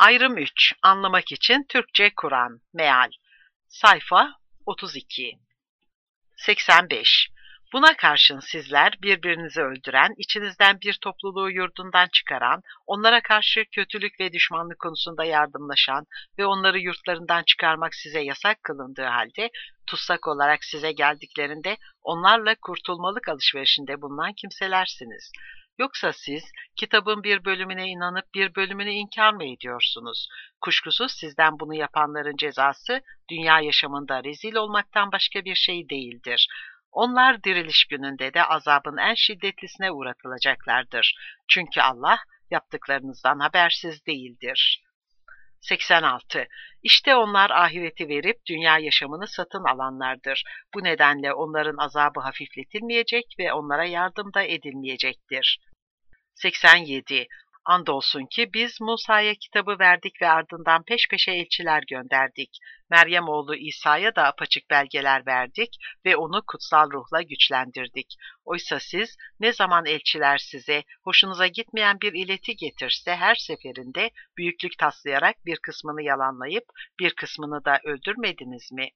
Ayrım 3. Anlamak için Türkçe Kur'an. Meal. Sayfa 32. 85. Buna karşın sizler birbirinizi öldüren, içinizden bir topluluğu yurdundan çıkaran, onlara karşı kötülük ve düşmanlık konusunda yardımlaşan ve onları yurtlarından çıkarmak size yasak kılındığı halde, tutsak olarak size geldiklerinde onlarla kurtulmalık alışverişinde bulunan kimselersiniz. Yoksa siz kitabın bir bölümüne inanıp bir bölümünü inkar mı ediyorsunuz? Kuşkusuz sizden bunu yapanların cezası dünya yaşamında rezil olmaktan başka bir şey değildir. Onlar diriliş gününde de azabın en şiddetlisine uğratılacaklardır. Çünkü Allah yaptıklarınızdan habersiz değildir. 86. İşte onlar ahireti verip dünya yaşamını satın alanlardır. Bu nedenle onların azabı hafifletilmeyecek ve onlara yardım da edilmeyecektir. 87. Andolsun ki biz Musa'ya kitabı verdik ve ardından peş peşe elçiler gönderdik. Meryem oğlu İsa'ya da apaçık belgeler verdik ve onu kutsal ruhla güçlendirdik. Oysa siz ne zaman elçiler size hoşunuza gitmeyen bir ileti getirse her seferinde büyüklük taslayarak bir kısmını yalanlayıp bir kısmını da öldürmediniz mi?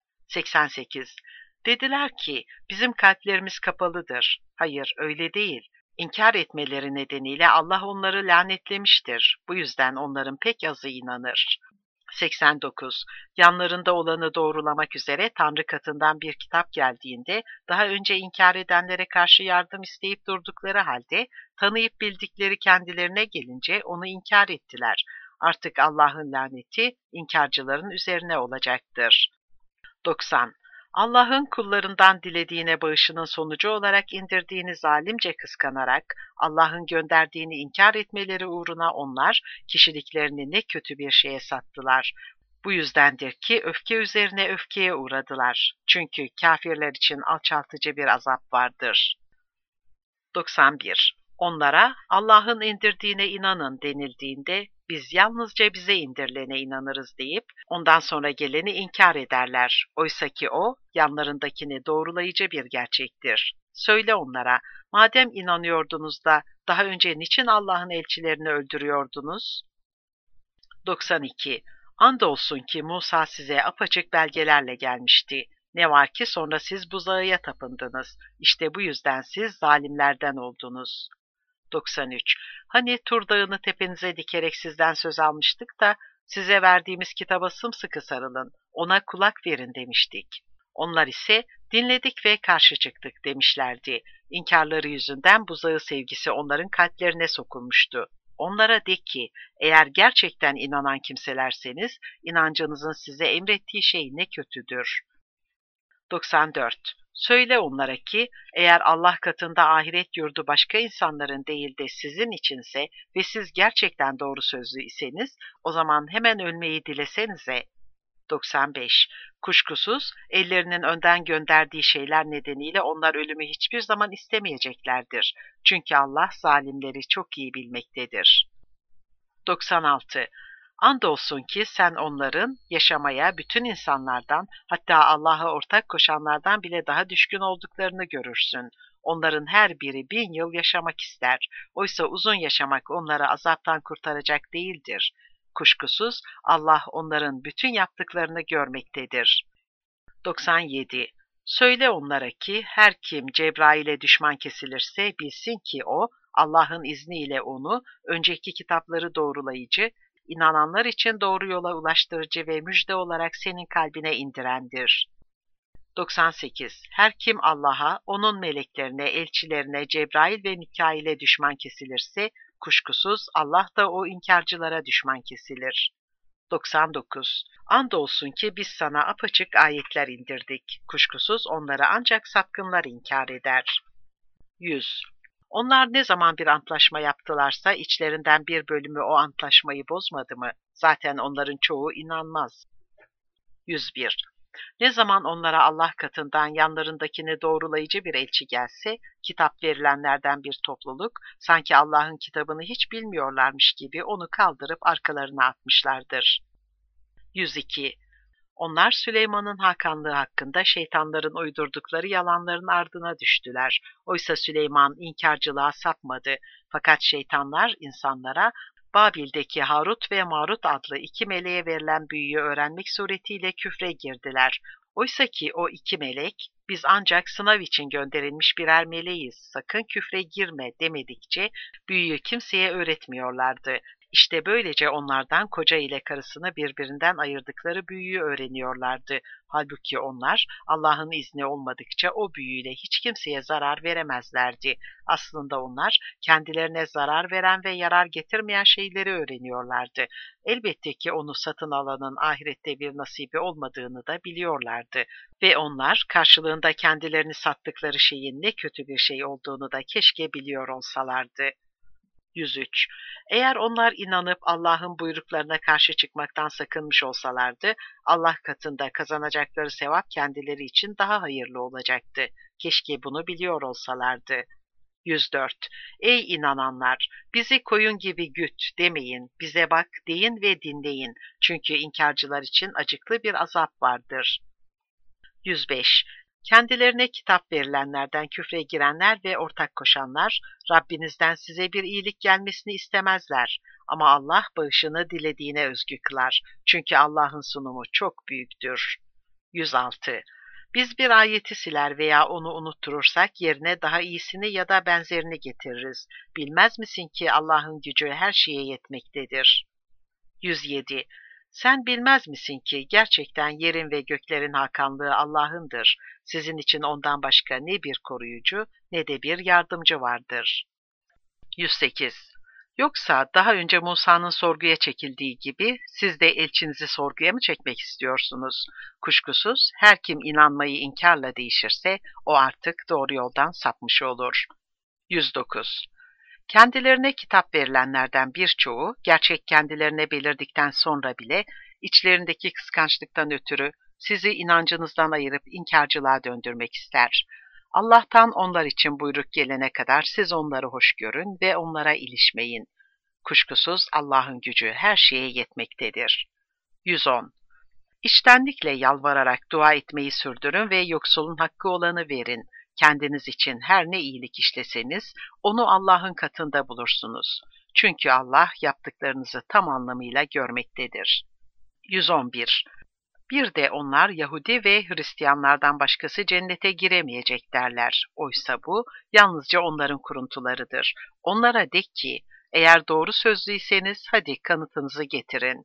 88. Dediler ki bizim kalplerimiz kapalıdır. Hayır, öyle değil. İnkar etmeleri nedeniyle Allah onları lanetlemiştir. Bu yüzden onların pek azı inanır. 89. Yanlarında olanı doğrulamak üzere Tanrı katından bir kitap geldiğinde daha önce inkar edenlere karşı yardım isteyip durdukları halde tanıyıp bildikleri kendilerine gelince onu inkar ettiler. Artık Allah'ın laneti inkarcıların üzerine olacaktır. 90. Allah'ın kullarından dilediğine bağışının sonucu olarak indirdiğini zalimce kıskanarak Allah'ın gönderdiğini inkar etmeleri uğruna onlar kişiliklerini ne kötü bir şeye sattılar. Bu yüzdendir ki öfke üzerine öfkeye uğradılar. Çünkü kafirler için alçaltıcı bir azap vardır. 91. Onlara Allah'ın indirdiğine inanın denildiğinde biz yalnızca bize indirilene inanırız deyip ondan sonra geleni inkar ederler. Oysa ki o yanlarındakini doğrulayıcı bir gerçektir. Söyle onlara, madem inanıyordunuz da daha önce niçin Allah'ın elçilerini öldürüyordunuz? 92. Andolsun ki Musa size apaçık belgelerle gelmişti. Ne var ki sonra siz buzağıya tapındınız. İşte bu yüzden siz zalimlerden oldunuz. 93. Hani Tur Dağı'nı tepenize dikerek sizden söz almıştık da size verdiğimiz kitaba sımsıkı sarılın, ona kulak verin demiştik. Onlar ise dinledik ve karşı çıktık demişlerdi. İnkarları yüzünden buzağı sevgisi onların kalplerine sokulmuştu. Onlara de ki, eğer gerçekten inanan kimselerseniz, inancınızın size emrettiği şey ne kötüdür. 94. Söyle onlara ki, eğer Allah katında ahiret yurdu başka insanların değil de sizin içinse ve siz gerçekten doğru sözlü iseniz, o zaman hemen ölmeyi dilesenize. 95. Kuşkusuz ellerinin önden gönderdiği şeyler nedeniyle onlar ölümü hiçbir zaman istemeyeceklerdir. Çünkü Allah zalimleri çok iyi bilmektedir. 96. Andolsun ki sen onların yaşamaya bütün insanlardan, hatta Allah'a ortak koşanlardan bile daha düşkün olduklarını görürsün. Onların her biri 1000 yıl yaşamak ister. Oysa uzun yaşamak onları azaptan kurtaracak değildir. Kuşkusuz Allah onların bütün yaptıklarını görmektedir. 97. Söyle onlara ki her kim Cebrail'e düşman kesilirse bilsin ki o, Allah'ın izniyle onu önceki kitapları doğrulayıcı, inananlar için doğru yola ulaştırıcı ve müjde olarak senin kalbine indirendir. 98. Her kim Allah'a, onun meleklerine, elçilerine, Cebrail ve Mikail'e düşman kesilirse, kuşkusuz Allah da o inkarcılara düşman kesilir. 99. Andolsun ki biz sana apaçık ayetler indirdik. Kuşkusuz onları ancak sapkınlar inkar eder. 100. Onlar ne zaman bir antlaşma yaptılarsa içlerinden bir bölümü o antlaşmayı bozmadı mı? Zaten onların çoğu inanmaz. 101. Ne zaman onlara Allah katından yanlarındakini doğrulayıcı bir elçi gelse, kitap verilenlerden bir topluluk, sanki Allah'ın kitabını hiç bilmiyorlarmış gibi onu kaldırıp arkalarına atmışlardır. 102. Onlar Süleyman'ın hakanlığı hakkında şeytanların uydurdukları yalanların ardına düştüler. Oysa Süleyman inkarcılığa sapmadı. Fakat şeytanlar insanlara, Babil'deki Harut ve Marut adlı iki meleğe verilen büyüyü öğrenmek suretiyle küfre girdiler. Oysa ki o iki melek, biz ancak sınav için gönderilmiş birer meleğiz, sakın küfre girme demedikçe büyüyü kimseye öğretmiyorlardı. İşte böylece onlardan koca ile karısını birbirinden ayırdıkları büyüyü öğreniyorlardı. Halbuki onlar Allah'ın izni olmadıkça o büyüyle hiç kimseye zarar veremezlerdi. Aslında onlar kendilerine zarar veren ve yarar getirmeyen şeyleri öğreniyorlardı. Elbette ki onu satın alanın ahirette bir nasibi olmadığını da biliyorlardı. Ve onlar karşılığında kendilerini sattıkları şeyin ne kötü bir şey olduğunu da keşke biliyor olsalardı. 103. Eğer onlar inanıp Allah'ın buyruklarına karşı çıkmaktan sakınmış olsalardı, Allah katında kazanacakları sevap kendileri için daha hayırlı olacaktı. Keşke bunu biliyor olsalardı. 104. Ey inananlar! Bizi koyun gibi güt demeyin, bize bak deyin ve dinleyin. Çünkü inkarcılar için acıklı bir azap vardır. 105. Kendilerine kitap verilenlerden küfre girenler ve ortak koşanlar, Rabbinizden size bir iyilik gelmesini istemezler. Ama Allah bağışını dilediğine özgü kılar. Çünkü Allah'ın sunumu çok büyüktür. 106. Biz bir ayeti siler veya onu unutturursak yerine daha iyisini ya da benzerini getiririz. Bilmez misin ki Allah'ın gücü her şeye yetmektedir. 107. Sen bilmez misin ki gerçekten yerin ve göklerin hakanlığı Allah'ındır. Sizin için ondan başka ne bir koruyucu ne de bir yardımcı vardır. 108. Yoksa daha önce Musa'nın sorguya çekildiği gibi siz de elçinizi sorguya mı çekmek istiyorsunuz? Kuşkusuz her kim inanmayı inkarla değişirse o artık doğru yoldan sapmış olur. 109. Kendilerine kitap verilenlerden birçoğu, gerçek kendilerine belirdikten sonra bile içlerindeki kıskançlıktan ötürü sizi inancınızdan ayırıp inkarcılığa döndürmek ister. Allah'tan onlar için buyruk gelene kadar siz onları hoş görün ve onlara ilişmeyin. Kuşkusuz Allah'ın gücü her şeye yetmektedir. 110. İçtenlikle yalvararak dua etmeyi sürdürün ve yoksulun hakkı olanı verin. Kendiniz için her ne iyilik işleseniz onu Allah'ın katında bulursunuz. Çünkü Allah yaptıklarınızı tam anlamıyla görmektedir. 111. Bir de onlar Yahudi ve Hristiyanlardan başkası cennete giremeyecek derler. Oysa bu yalnızca onların kuruntularıdır. Onlara de ki, eğer doğru sözlüyseniz hadi kanıtınızı getirin.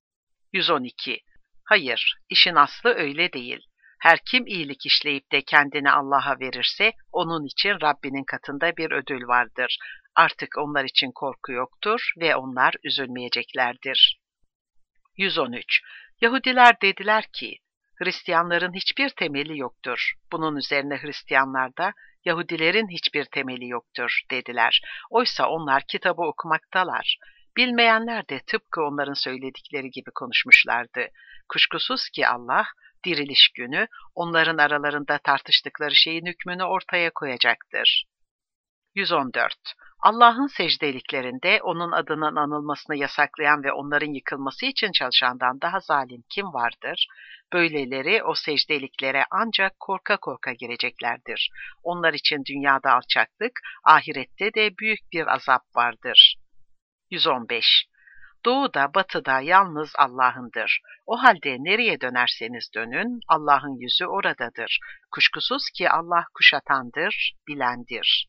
112. Hayır, işin aslı öyle değil. Her kim iyilik işleyip de kendini Allah'a verirse, onun için Rabbinin katında bir ödül vardır. Artık onlar için korku yoktur ve onlar üzülmeyeceklerdir. 113. Yahudiler dediler ki, Hristiyanların hiçbir temeli yoktur. Bunun üzerine Hristiyanlar da, Yahudilerin hiçbir temeli yoktur dediler. Oysa onlar kitabı okumaktalar. Bilmeyenler de tıpkı onların söyledikleri gibi konuşmuşlardı. Kuşkusuz ki Allah, diriliş günü onların aralarında tartıştıkları şeyin hükmünü ortaya koyacaktır. 114. Allah'ın secdeliklerinde onun adının anılmasını yasaklayan ve onların yıkılması için çalışandan daha zalim kim vardır? Böyleleri o secdeliklere ancak korka korka gireceklerdir. Onlar için dünyada alçaklık, ahirette de büyük bir azap vardır. 115. Doğuda, batıda yalnız Allah'ındır. O halde nereye dönerseniz dönün, Allah'ın yüzü oradadır. Kuşkusuz ki Allah kuşatandır, bilendir.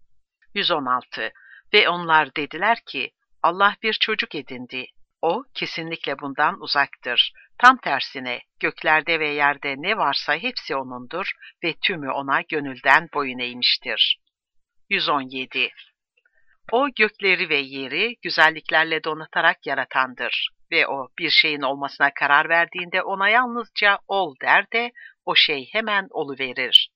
116. Ve onlar dediler ki, Allah bir çocuk edindi. O kesinlikle bundan uzaktır. Tam tersine göklerde ve yerde ne varsa hepsi O'nundur ve tümü O'na gönülden boyun eğmiştir. 117. O gökleri ve yeri güzelliklerle donatarak yaratandır ve O bir şeyin olmasına karar verdiğinde ona yalnızca ol der de o şey hemen oluverir.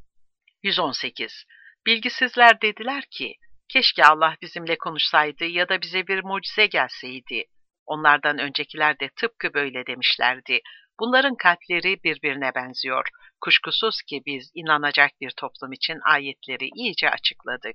118. Bilgisizler dediler ki, keşke Allah bizimle konuşsaydı ya da bize bir mucize gelseydi. Onlardan öncekiler de tıpkı böyle demişlerdi. Bunların kalpleri birbirine benziyor. Kuşkusuz ki biz inanacak bir toplum için ayetleri iyice açıkladık.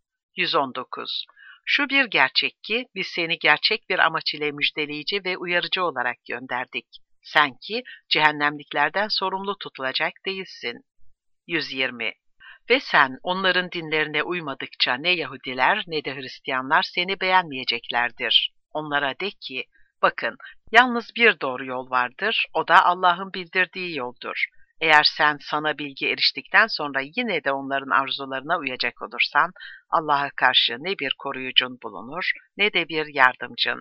119. Şu bir gerçek ki biz seni gerçek bir amaç ile müjdeleyici ve uyarıcı olarak gönderdik. Sen ki cehennemliklerden sorumlu tutulacak değilsin. 120. Ve sen onların dinlerine uymadıkça ne Yahudiler ne de Hristiyanlar seni beğenmeyeceklerdir. Onlara de ki, bakın, yalnız bir doğru yol vardır, o da Allah'ın bildirdiği yoldur. Eğer sen sana bilgi eriştikten sonra yine de onların arzularına uyacak olursan, Allah'a karşı ne bir koruyucun bulunur, ne de bir yardımcın.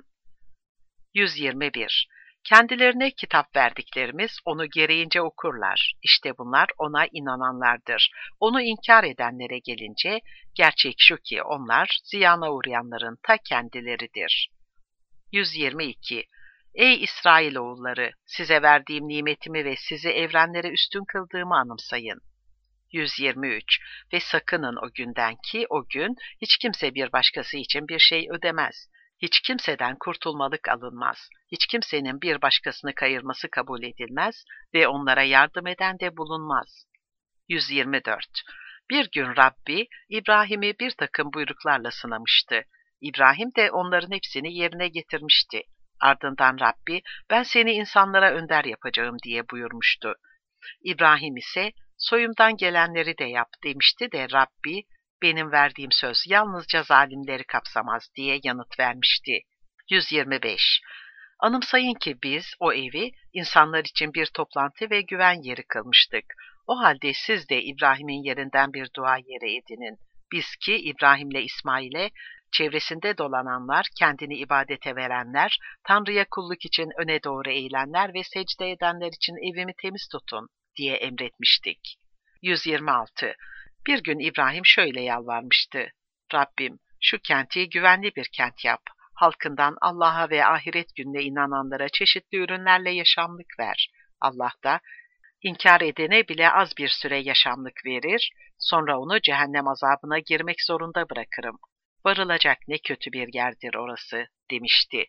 121. Kendilerine kitap verdiklerimiz onu gereğince okurlar. İşte bunlar ona inananlardır. Onu inkar edenlere gelince, gerçek şu ki onlar ziyana uğrayanların ta kendileridir. 122. Ey İsrailoğulları! Size verdiğim nimetimi ve sizi evrenlere üstün kıldığımı anımsayın. 123. Ve sakının o günden ki o gün hiç kimse bir başkası için bir şey ödemez. Hiç kimseden kurtulmalık alınmaz. Hiç kimsenin bir başkasını kayırması kabul edilmez ve onlara yardım eden de bulunmaz. 124. Bir gün Rabbi İbrahim'i bir takım buyruklarla sınamıştı. İbrahim de onların hepsini yerine getirmişti. Ardından Rabbi, ben seni insanlara önder yapacağım diye buyurmuştu. İbrahim ise soyumdan gelenleri de yap demişti de Rabbi, benim verdiğim söz yalnızca zalimleri kapsamaz diye yanıt vermişti. 125. Anımsayın ki biz o evi insanlar için bir toplantı ve güven yeri kılmıştık. O halde siz de İbrahim'in yerinden bir dua yeri edinin. Biz ki İbrahim'le İsmail'e, çevresinde dolananlar, kendini ibadete verenler, Tanrı'ya kulluk için öne doğru eğilenler ve secde edenler için evimi temiz tutun diye emretmiştik. 126. Bir gün İbrahim şöyle yalvarmıştı. Rabbim, şu kenti güvenli bir kent yap. Halkından Allah'a ve ahiret gününe inananlara çeşitli ürünlerle yaşamlık ver. Allah da, inkar edene bile az bir süre yaşamlık verir, sonra onu cehennem azabına girmek zorunda bırakırım. Varılacak ne kötü bir yerdir orası, demişti.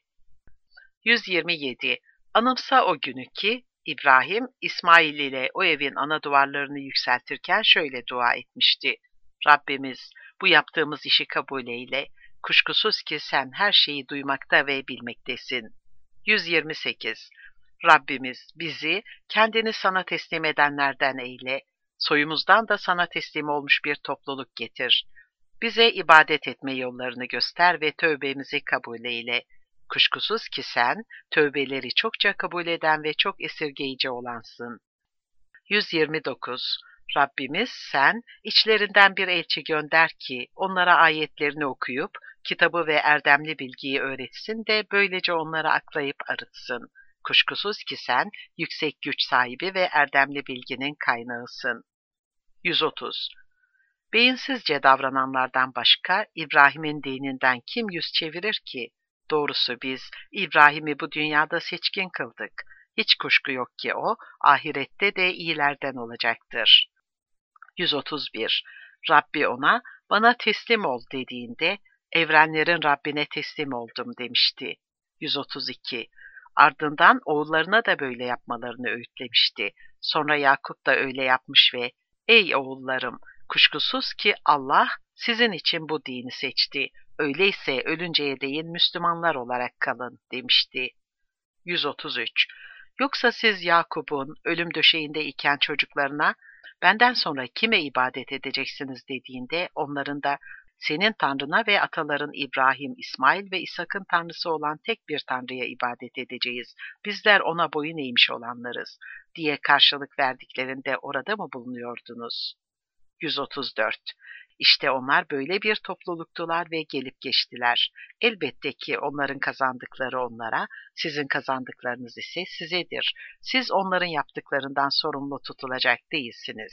127. Anımsa o günü ki, İbrahim, İsmail ile o evin ana duvarlarını yükseltirken şöyle dua etmişti. Rabbimiz, bu yaptığımız işi kabul eyle. Kuşkusuz ki sen her şeyi duymakta ve bilmektesin. 128. Rabbimiz, bizi kendini sana teslim edenlerden eyle. Soyumuzdan da sana teslim olmuş bir topluluk getir. Bize ibadet etme yollarını göster ve tövbemizi kabul eyle. Kuşkusuz ki sen, tövbeleri çokça kabul eden ve çok esirgeyici olansın. 129. Rabbimiz sen, içlerinden bir elçi gönder ki, onlara ayetlerini okuyup, kitabı ve erdemli bilgiyi öğretsin de böylece onları aklayıp arıtsın. Kuşkusuz ki sen, yüksek güç sahibi ve erdemli bilginin kaynağısın. 130. Beyinsizce davrananlardan başka İbrahim'in dininden kim yüz çevirir ki? Doğrusu biz İbrahim'i bu dünyada seçkin kıldık. Hiç kuşku yok ki o, ahirette de iyilerden olacaktır. 131. Rabbi ona, bana teslim ol dediğinde, evrenlerin Rabbine teslim oldum demişti. 132. Ardından oğullarına da böyle yapmalarını öğütlemişti. Sonra Yakup da öyle yapmış ve, ey oğullarım, kuşkusuz ki Allah sizin için bu dini seçti. Öyleyse ölünceye değin Müslümanlar olarak kalın demişti. 133. Yoksa siz Yakup'un ölüm döşeğinde iken çocuklarına benden sonra kime ibadet edeceksiniz dediğinde onların da senin Tanrına ve ataların İbrahim, İsmail ve İshak'ın Tanrısı olan tek bir Tanrı'ya ibadet edeceğiz. Bizler ona boyun eğmiş olanlarız diye karşılık verdiklerinde orada mı bulunuyordunuz? 134. İşte onlar böyle bir topluluktular ve gelip geçtiler. Elbette ki onların kazandıkları onlara, sizin kazandıklarınız ise sizedir. Siz onların yaptıklarından sorumlu tutulacak değilsiniz.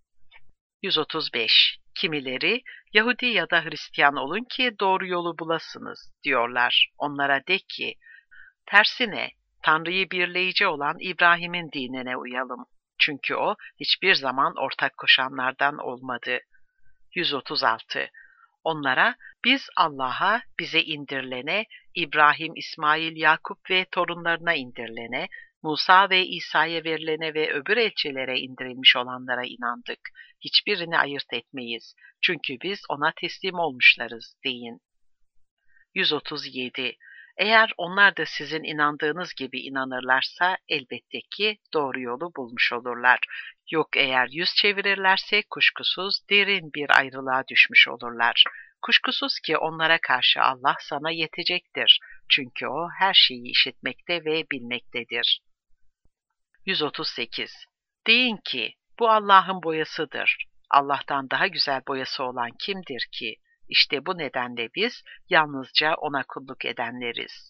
135. Kimileri, Yahudi ya da Hristiyan olun ki doğru yolu bulasınız diyorlar. Onlara de ki, tersine Tanrı'yı birleyici olan İbrahim'in dinine uyalım. Çünkü o hiçbir zaman ortak koşanlardan olmadı. 136. Onlara biz Allah'a, bize indirilene, İbrahim, İsmail, Yakup ve torunlarına indirilene, Musa ve İsa'ya verilene ve öbür elçilere indirilmiş olanlara inandık. Hiçbirini ayırt etmeyiz. Çünkü biz ona teslim olmuşlarız deyin. 137. Eğer onlar da sizin inandığınız gibi inanırlarsa elbette ki doğru yolu bulmuş olurlar. Yok eğer yüz çevirirlerse kuşkusuz derin bir ayrılığa düşmüş olurlar. Kuşkusuz ki onlara karşı Allah sana yetecektir. Çünkü o her şeyi işitmekte ve bilmektedir. 138. Deyin ki, bu Allah'ın boyasıdır. Allah'tan daha güzel boyası olan kimdir ki? İşte bu nedenle biz yalnızca ona kulluk edenleriz.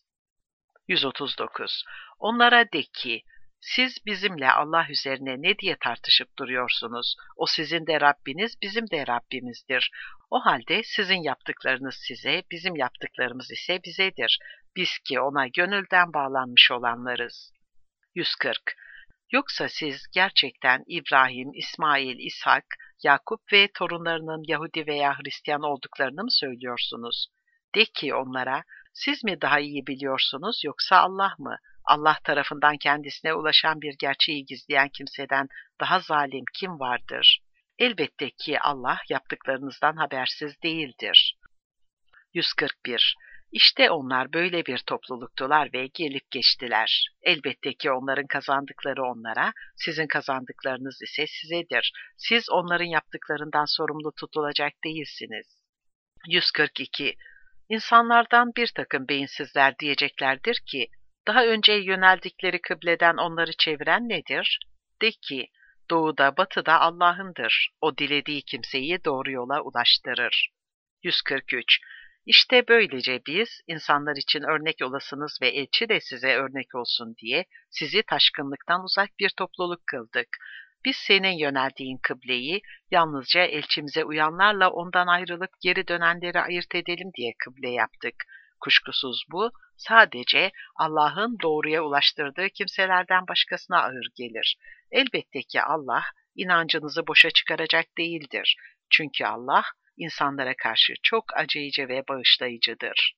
139. Onlara de ki, siz bizimle Allah üzerine ne diye tartışıp duruyorsunuz? O sizin de Rabbiniz, bizim de Rabbimizdir. O halde sizin yaptıklarınız size, bizim yaptıklarımız ise bizedir. Biz ki ona gönülden bağlanmış olanlarız. 140. Yoksa siz gerçekten İbrahim, İsmail, İshak, Yakup ve torunlarının Yahudi veya Hristiyan olduklarını mı söylüyorsunuz? De ki onlara, siz mi daha iyi biliyorsunuz yoksa Allah mı? Allah tarafından kendisine ulaşan bir gerçeği gizleyen kimseden daha zalim kim vardır? Elbette ki Allah yaptıklarınızdan habersiz değildir. 141. İşte onlar böyle bir topluluktular ve gelip geçtiler. Elbette ki onların kazandıkları onlara, sizin kazandıklarınız ise sizedir. Siz onların yaptıklarından sorumlu tutulacak değilsiniz. 142. İnsanlardan bir takım beyinsizler diyeceklerdir ki, daha önce yöneldikleri kıbleden onları çeviren nedir? De ki, doğuda batıda Allah'ındır. O dilediği kimseyi doğru yola ulaştırır. 143. İşte böylece biz, insanlar için örnek olasınız ve elçi de size örnek olsun diye sizi taşkınlıktan uzak bir topluluk kıldık. Biz senin yöneldiğin kıbleyi yalnızca elçimize uyanlarla ondan ayrılıp geri dönenleri ayırt edelim diye kıble yaptık. Kuşkusuz bu sadece Allah'ın doğruya ulaştırdığı kimselerden başkasına ağır gelir. Elbette ki Allah inancınızı boşa çıkaracak değildir. Çünkü Allah insanlara karşı çok acıyıcı ve bağışlayıcıdır.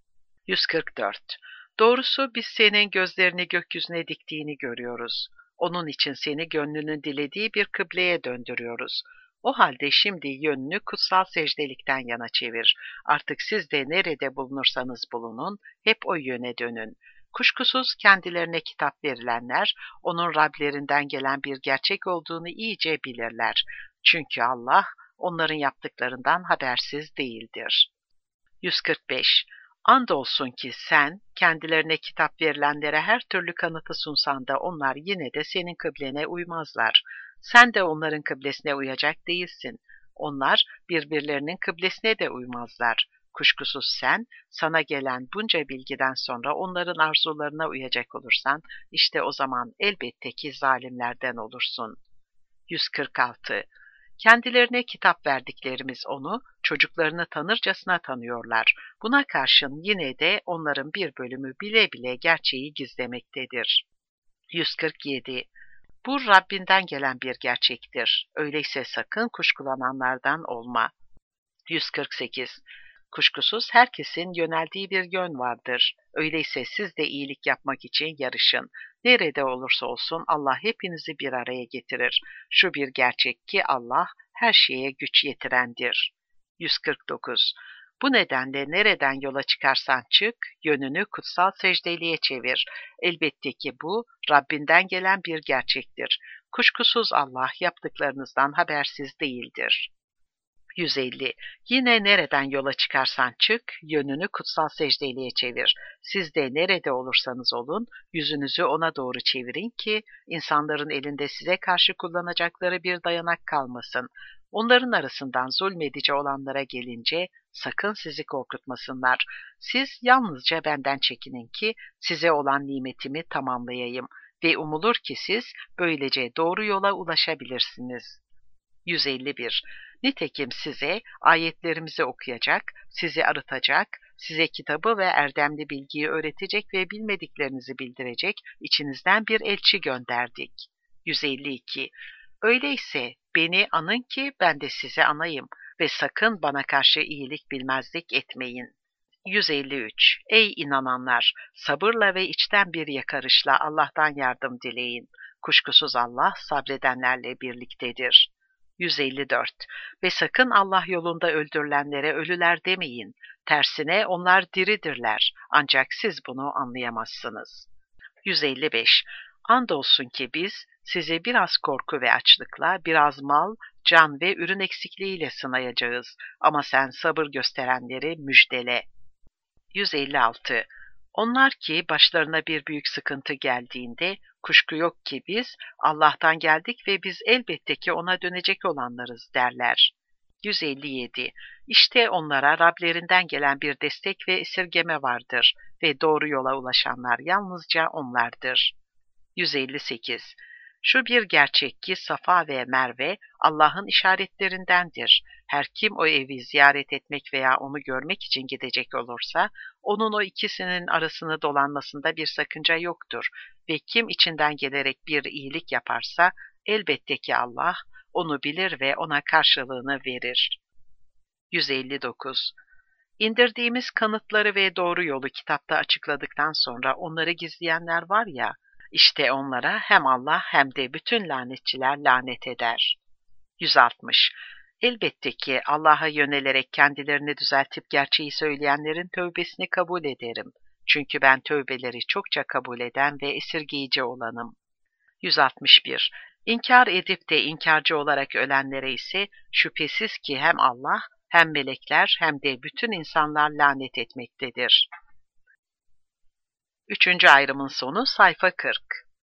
144. Doğrusu biz senin gözlerini gökyüzüne diktiğini görüyoruz. Onun için seni gönlünün dilediği bir kıbleye döndürüyoruz. O halde şimdi yönünü kutsal secdelikten yana çevir. Artık siz de nerede bulunursanız bulunun, hep o yöne dönün. Kuşkusuz kendilerine kitap verilenler, onun Rablerinden gelen bir gerçek olduğunu iyice bilirler. Çünkü Allah, onların yaptıklarından habersiz değildir. 145. Andolsun ki sen, kendilerine kitap verilenlere her türlü kanıtı sunsan da onlar yine de senin kıblene uymazlar. Sen de onların kıblesine uyacak değilsin. Onlar birbirlerinin kıblesine de uymazlar. Kuşkusuz sen, sana gelen bunca bilgiden sonra onların arzularına uyacak olursan, işte o zaman elbette ki zalimlerden olursun. 146. Kendilerine kitap verdiklerimiz onu, çocuklarını tanırcasına tanıyorlar. Buna karşın yine de onların bir bölümü bile bile gerçeği gizlemektedir. 147. Bu Rabbinden gelen bir gerçektir. Öyleyse sakın kuşkulananlardan olma. 148. Kuşkusuz herkesin yöneldiği bir yön vardır. Öyleyse siz de iyilik yapmak için yarışın. Nerede olursa olsun Allah hepinizi bir araya getirir. Şu bir gerçek ki Allah her şeye güç yetirendir. 149. Bu nedenle nereden yola çıkarsan çık, yönünü kutsal secdeliğe çevir. Elbette ki bu Rabbinden gelen bir gerçektir. Kuşkusuz Allah yaptıklarınızdan habersiz değildir. 150. Yine nereden yola çıkarsan çık, yönünü kutsal secdeliğe çevir. Siz de nerede olursanız olun, yüzünüzü ona doğru çevirin ki, insanların elinde size karşı kullanacakları bir dayanak kalmasın. Onların arasından zulmedici olanlara gelince, sakın sizi korkutmasınlar. Siz yalnızca benden çekinin ki, size olan nimetimi tamamlayayım ve umulur ki siz böylece doğru yola ulaşabilirsiniz. 151. Nitekim size ayetlerimizi okuyacak, sizi arıtacak, size kitabı ve erdemli bilgiyi öğretecek ve bilmediklerinizi bildirecek içinizden bir elçi gönderdik. 152. Öyleyse beni anın ki ben de size anayım ve sakın bana karşı iyilik bilmezlik etmeyin. 153. Ey inananlar! Sabırla ve içten bir yakarışla Allah'tan yardım dileyin. Kuşkusuz Allah sabredenlerle birliktedir. 154. Ve sakın Allah yolunda öldürülenlere ölüler demeyin. Tersine onlar diridirler. Ancak siz bunu anlayamazsınız. 155. Andolsun ki biz sizi biraz korku ve açlıkla, biraz mal, can ve ürün eksikliğiyle sınayacağız. Ama sen sabır gösterenleri müjdele. 156. Onlar ki başlarına bir büyük sıkıntı geldiğinde, kuşku yok ki biz Allah'tan geldik ve biz elbette ki ona dönecek olanlarız derler. 157. İşte onlara Rablerinden gelen bir destek ve esirgeme vardır ve doğru yola ulaşanlar yalnızca onlardır. 158. Şu bir gerçek ki Safa ve Merve Allah'ın işaretlerindendir. Her kim o evi ziyaret etmek veya onu görmek için gidecek olursa, onun o ikisinin arasını dolanmasında bir sakınca yoktur ve kim içinden gelerek bir iyilik yaparsa, elbette ki Allah onu bilir ve ona karşılığını verir. 159. İndirdiğimiz kanıtları ve doğru yolu kitapta açıkladıktan sonra onları gizleyenler var ya, İşte onlara hem Allah hem de bütün lanetçiler lanet eder. 160. Elbette ki Allah'a yönelerek kendilerini düzeltip gerçeği söyleyenlerin tövbesini kabul ederim. Çünkü ben tövbeleri çokça kabul eden ve esirgeyici olanım. 161. İnkar edip de inkarcı olarak ölenlere ise şüphesiz ki hem Allah hem melekler hem de bütün insanlar lanet etmektedir. Üçüncü ayrımın sonu sayfa 40.